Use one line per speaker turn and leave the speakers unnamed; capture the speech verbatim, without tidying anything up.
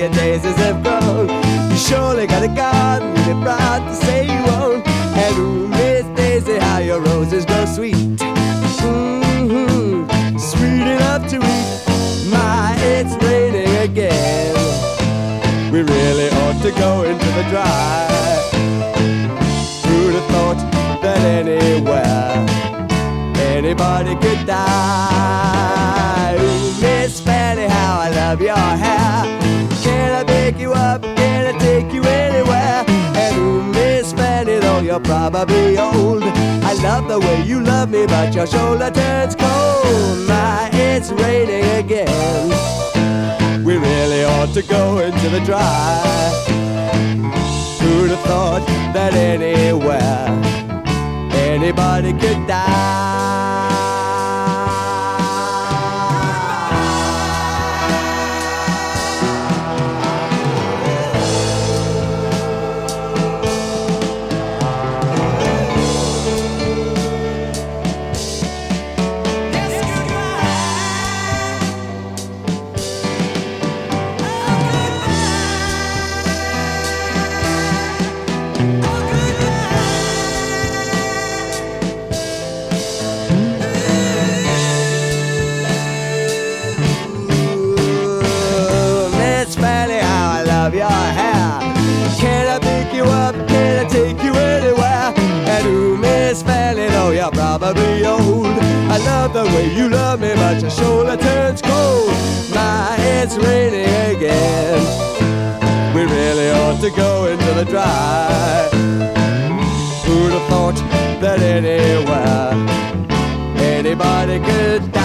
your daisies have grown. You surely got a garden, you're proud to say you own. And ooh, Miss Daisy, how your roses grow sweet. Mm-hmm, sweet enough to eat. My, it's raining again. We really ought to go into the dry. Who'd have thought that anywhere anybody could die? Ooh, Miss Fanny, how I love your hair. Can I pick you up? Can I take you anywhere? And ooh, Miss Fanny, though you're probably old, I love the way you love me, but your shoulder turns cold. My, it's raining again. We really ought to go into the dry. Who'd have thought that anywhere anybody could die? Your hair. Can I pick you up? Can I take you anywhere? And ooh, Miss Fanny, though you're probably old, I love the way you love me, but your shoulder turns cold. My, it's raining again. We really ought to go into the dry. Who'd have thought that anywhere anybody could die?